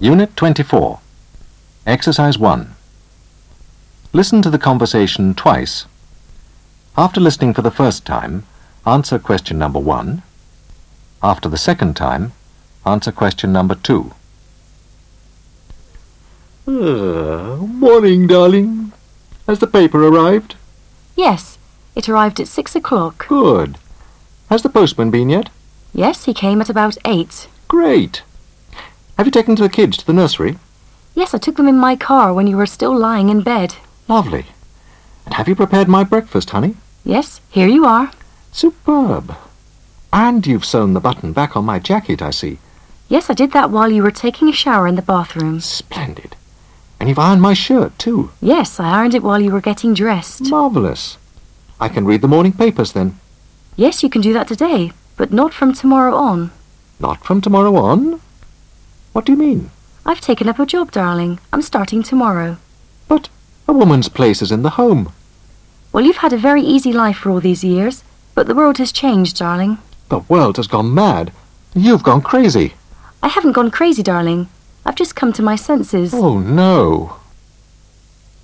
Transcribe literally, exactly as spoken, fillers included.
Unit twenty-four. Exercise one. Listen to the conversation twice. After listening for the first time, answer question number one. After the second time, answer question number two. Uh, morning, darling. Has the paper arrived? Yes, it arrived at six o'clock. Good. Has the postman been yet? Yes, he came at about eight. Great. Have you taken the kids to the nursery? Yes, I took them in my car when you were still lying in bed. Lovely. And have you prepared my breakfast, honey? Yes, here you are. Superb. And you've sewn the button back on my jacket, I see. Yes, I did that while you were taking a shower in the bathroom. Splendid. And you've ironed my shirt, too. Yes, I ironed it while you were getting dressed. Marvellous. I can read the morning papers, then. Yes, you can do that today, but not from tomorrow on. Not from tomorrow on? What do you mean? I've taken up a job, darling. I'm starting tomorrow. But a woman's place is in the home. Well, you've had a very easy life for all these years, but the world has changed, darling. The world has gone mad. You've gone crazy. I haven't gone crazy, darling. I've just come to my senses. Oh, no.